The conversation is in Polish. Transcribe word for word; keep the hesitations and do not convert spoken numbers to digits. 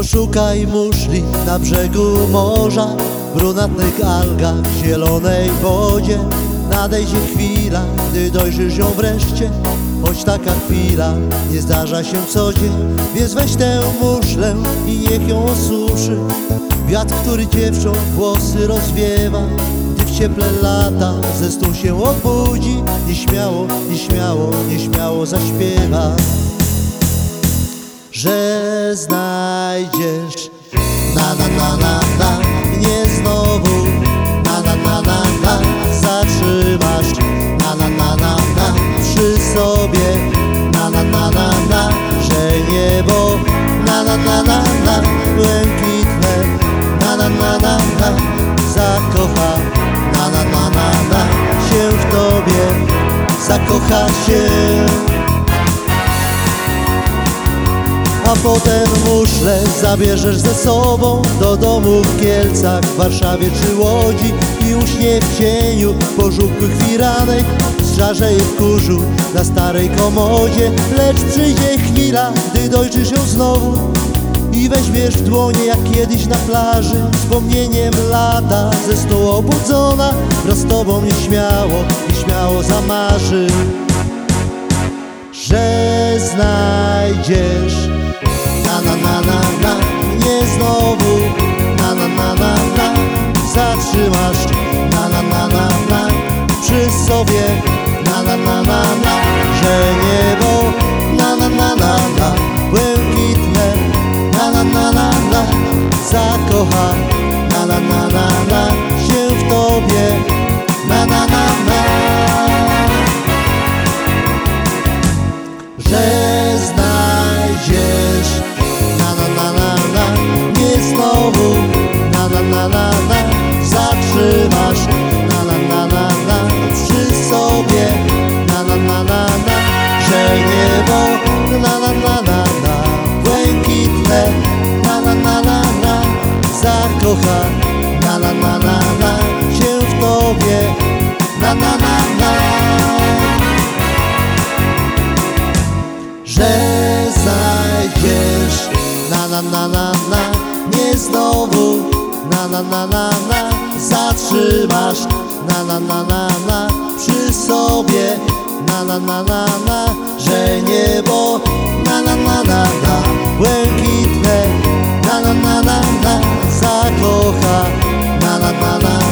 Poszukaj muszli na brzegu morza, w brunatnych algach, w zielonej wodzie. Nadejdzie chwila, gdy dojrzysz ją wreszcie, choć taka chwila nie zdarza się co dzień. Więc weź tę muszlę i niech ją osuszy wiatr, który dziewczą włosy rozwiewa. Gdy w cieple lata ze snu się obudzi, nieśmiało, nieśmiało, nieśmiało zaśpiewa, że znajdziesz na na na na na mnie znowu, na na na na na zatrzymasz, na na na na na przy sobie, na na na na na że niebo, na na na na na błękitne, na na na na na zakocha, na na na na na się w tobie zakocha się. A potem muszlę zabierzesz ze sobą do domu w Kielcach, w Warszawie czy Łodzi i uśnie w cieniu pożółkłych firanek zżarzeje w kurzu na starej komodzie. Lecz przyjdzie chwila, gdy dojrzysz ją znowu i weźmiesz w dłonie jak kiedyś na plaży, wspomnieniem lata ze snu obudzona, wraz z tobą nieśmiało, nieśmiało zamarzy, że znajdziesz na na na na na mnie znowu, na na na na na zatrzymasz, na na na na na przy sobie, na na na na na że niebo, na na na na na błękitne, na na na na na zakocha, na na na na na się w tobie, na na na na że znajdziesz, na na na na na mnie znowu, na na na na na zatrzymasz, na na na na na przy sobie, na na na na na że niebo, na na na na na błękitne, na na na na na zakocha, na na na na na się w tobie, na na na na że znajdziesz, na na na na na mnie znowu, na na na na na zatrzymasz, na na na na na przy sobie, na na na na na że niebo, na na na na na błękitne, na na na na na zakocha, na na na na